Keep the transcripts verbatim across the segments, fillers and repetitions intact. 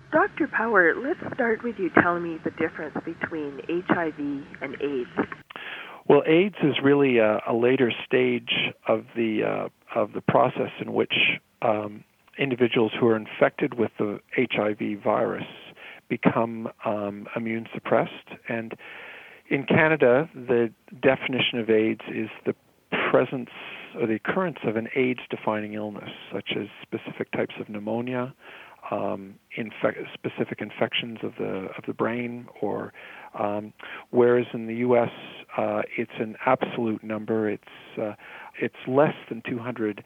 Doctor Power, let's start with you telling me the difference between H I V and AIDS. Well, AIDS is really a, a later stage of the uh, of the process in which um, individuals who are infected with the H I V virus become um, immune suppressed. And in Canada, the definition of AIDS is the presence or the occurrence of an AIDS-defining illness, such as specific types of pneumonia, um, infec- specific infections of the of the brain, or um, whereas in the U S uh, it's an absolute number. It's uh, it's less than two hundred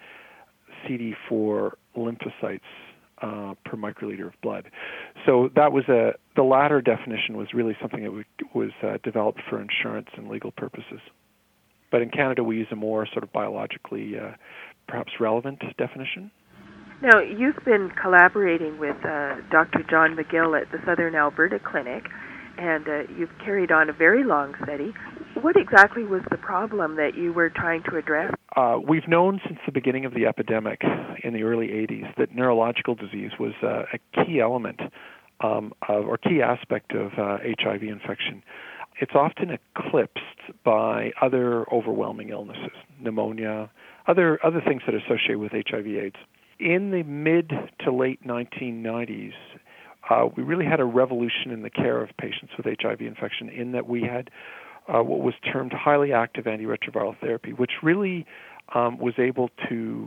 C D four lymphocytes uh, per microliter of blood. So that was a the latter definition was really something that we, was uh, developed for insurance and legal purposes. But in Canada, we use a more sort of biologically, uh, perhaps relevant definition. Now, you've been collaborating with uh, Doctor John McGill at the Southern Alberta Clinic, and uh, you've carried on a very long study. What exactly was the problem that you were trying to address? Uh, we've known since the beginning of the epidemic in the early eighties that neurological disease was uh, a key element um, of, or key aspect of uh, H I V infection. It's often eclipsed by other overwhelming illnesses, pneumonia, other other things that are associated with H I V AIDS. In the mid to late nineteen nineties, uh, we really had a revolution in the care of patients with H I V infection in that we had uh, what was termed highly active antiretroviral therapy, which really um, was able to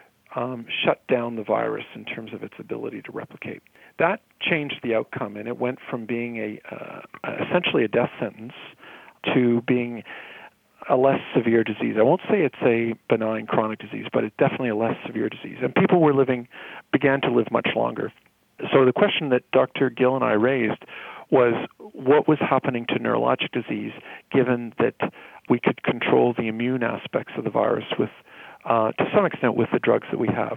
um, shut down the virus in terms of its ability to replicate. That changed the outcome, and it went from being a uh, essentially a death sentence to being a less severe disease. I won't say it's a benign chronic disease, but it's definitely a less severe disease. And people were living, began to live much longer. So the question that Doctor Gill and I raised was what was happening to neurologic disease given that we could control the immune aspects of the virus with, uh, to some extent, with the drugs that we have.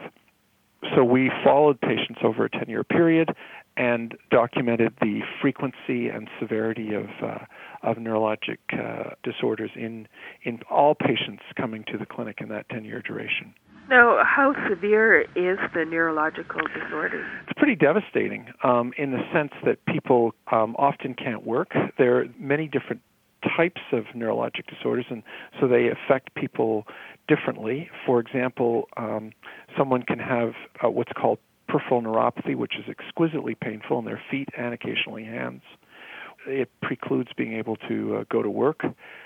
So we followed patients over a ten-year period and documented the frequency and severity of uh, of neurologic uh, disorders in in all patients coming to the clinic in that ten-year duration. Now, how severe is the neurological disorder? It's pretty devastating um, in the sense that people um, often can't work. There are many different types of neurologic disorders, and so they affect people differently. For example, um, someone can have uh, what's called peripheral neuropathy, which is exquisitely painful in their feet and occasionally hands. It precludes being able to uh, go to work.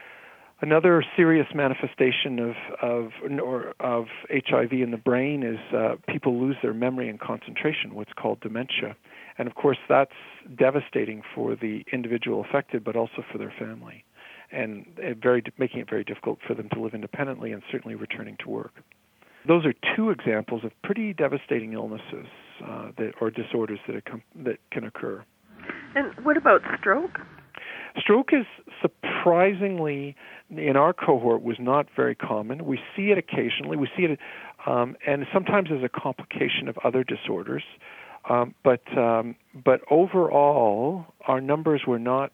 Another serious manifestation of of, or of H I V in the brain is uh, people lose their memory and concentration, what's called dementia. And of course, that's devastating for the individual affected, but also for their family, and it very making it very difficult for them to live independently and certainly returning to work. Those are two examples of pretty devastating illnesses uh, that, or disorders that, accom- that can occur. And what about stroke? Stroke is surprisingly, in our cohort, was not very common. We see it occasionally. We see it, um, and sometimes as a complication of other disorders. Um, but um, but overall, our numbers were not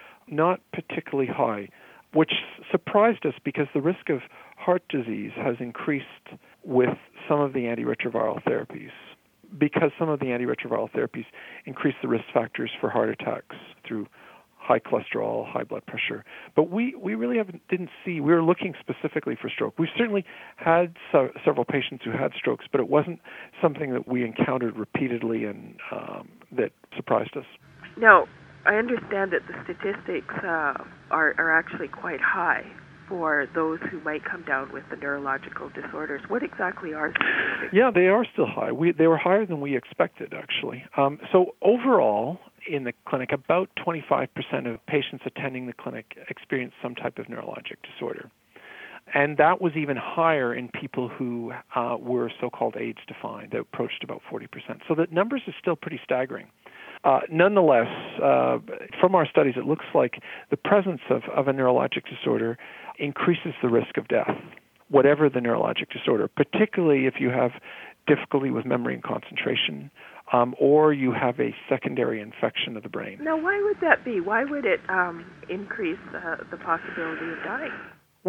not particularly high, which surprised us because the risk of heart disease has increased with some of the antiretroviral therapies, because some of the antiretroviral therapies increase the risk factors for heart attacks through high cholesterol, high blood pressure. But we, we really haven't, didn't see, we were looking specifically for stroke. We've certainly had so, several patients who had strokes, but it wasn't something that we encountered repeatedly and um, that surprised us. Now, I understand that the statistics uh, are, are actually quite high for those who might come down with the neurological disorders. What exactly are statistics? Yeah, they are still high. We, they were higher than we expected, actually. Um, so overall, in the clinic, about twenty-five percent of patients attending the clinic experienced some type of neurologic disorder. And that was even higher in people who uh, were so-called AIDS-defined, that approached about forty percent. So the numbers are still pretty staggering. Uh, nonetheless, uh, from our studies, it looks like the presence of, of a neurologic disorder increases the risk of death, whatever the neurologic disorder, particularly if you have difficulty with memory and concentration, um, or you have a secondary infection of the brain. Now, why would that be? Why would it um, increase uh, the possibility of dying?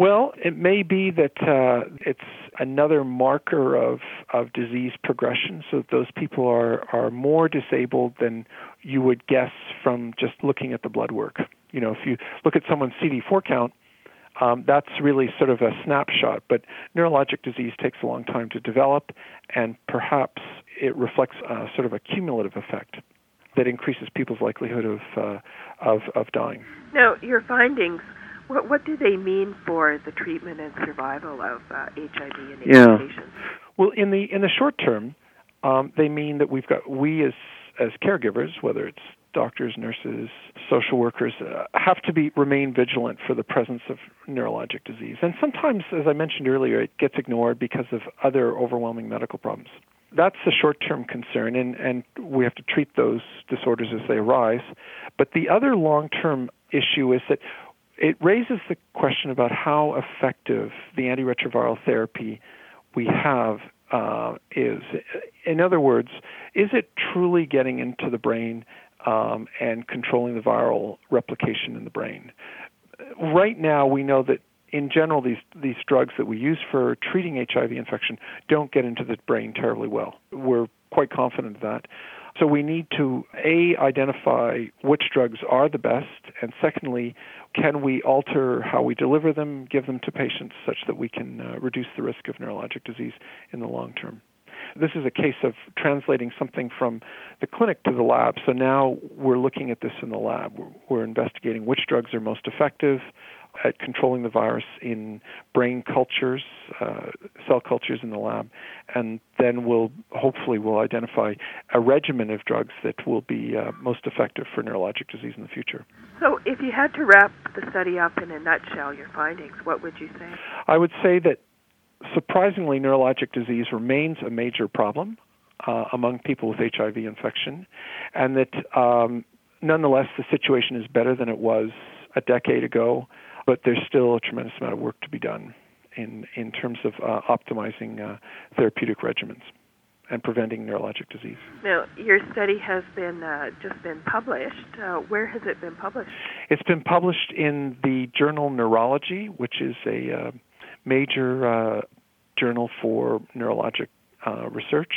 Well, it may be that uh, it's another marker of, of disease progression, so that those people are, are more disabled than you would guess from just looking at the blood work. You know, if you look at someone's C D four count, um, that's really sort of a snapshot, but neurologic disease takes a long time to develop, and perhaps it reflects a, sort of a cumulative effect that increases people's likelihood of, uh, of, of dying. Now, your findings, What, what do they mean for the treatment and survival of uh, H I V in yeah. patients? Well, in the in the short term, um, they mean that we've got we as as caregivers, whether it's doctors, nurses, social workers, uh, have to be remain vigilant for the presence of neurologic disease. And sometimes, as I mentioned earlier, it gets ignored because of other overwhelming medical problems. That's the short-term concern, and, and we have to treat those disorders as they arise. But the other long-term issue is that it raises the question about how effective the antiretroviral therapy we have uh, is. In other words, is it truly getting into the brain um, and controlling the viral replication in the brain? Right now, we know that in general, these these drugs that we use for treating H I V infection don't get into the brain terribly well. We're quite confident of that. So we need to, A, identify which drugs are the best, and secondly, can we alter how we deliver them, give them to patients such that we can uh, reduce the risk of neurologic disease in the long term. This is a case of translating something from the clinic to the lab. So now we're looking at this in the lab. We're, we're investigating which drugs are most effective at controlling the virus in brain cultures, uh, cell cultures in the lab, and then we'll hopefully we'll identify a regimen of drugs that will be uh, most effective for neurologic disease in the future. So if you had to wrap the study up in a nutshell, your findings, what would you say? I would say that surprisingly, neurologic disease remains a major problem uh, among people with H I V infection, and that um, nonetheless the situation is better than it was a decade ago, but there's still a tremendous amount of work to be done in, in terms of uh, optimizing uh, therapeutic regimens and preventing neurologic disease. Now, your study has been uh, just been published. Uh, where has it been published? It's been published in the journal Neurology, which is a uh, major uh, journal for neurologic uh, research,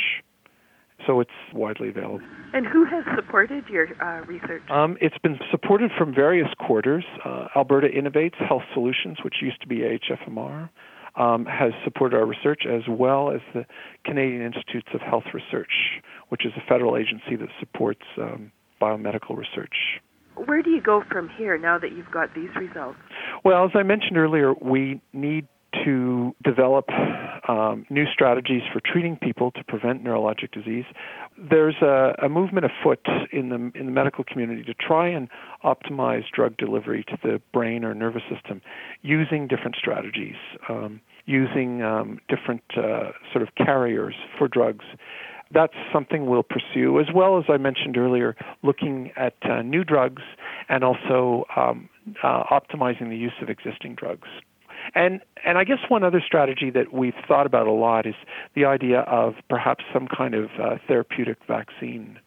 so it's widely available. And who has supported your uh, research? Um, it's been supported from various quarters. Uh, Alberta Innovates Health Solutions, which used to be A H F M R, um, has supported our research, as well as the Canadian Institutes of Health Research, which is a federal agency that supports um, biomedical research. Where do you go from here now that you've got these results? Well, as I mentioned earlier, we need to develop um, new strategies for treating people to prevent neurologic disease. There's a, a movement afoot in the in the medical community to try and optimize drug delivery to the brain or nervous system using different strategies, um, using um, different uh, sort of carriers for drugs. That's something we'll pursue, as well as I mentioned earlier, looking at uh, new drugs and also um, uh, optimizing the use of existing drugs. And and I guess one other strategy that we've thought about a lot is the idea of perhaps some kind of uh, therapeutic vaccine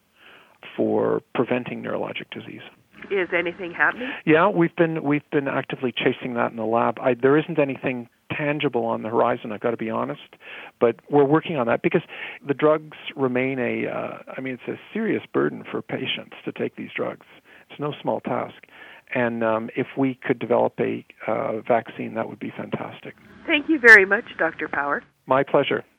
for preventing neurologic disease. Is anything happening? Yeah, we've been we've been actively chasing that in the lab. I, there isn't anything tangible on the horizon, I've got to be honest, but we're working on that because the drugs remain a, uh, I mean, it's a serious burden for patients to take these drugs. It's no small task. And um, if we could develop a uh, vaccine, that would be fantastic. Thank you very much, Doctor Power. My pleasure.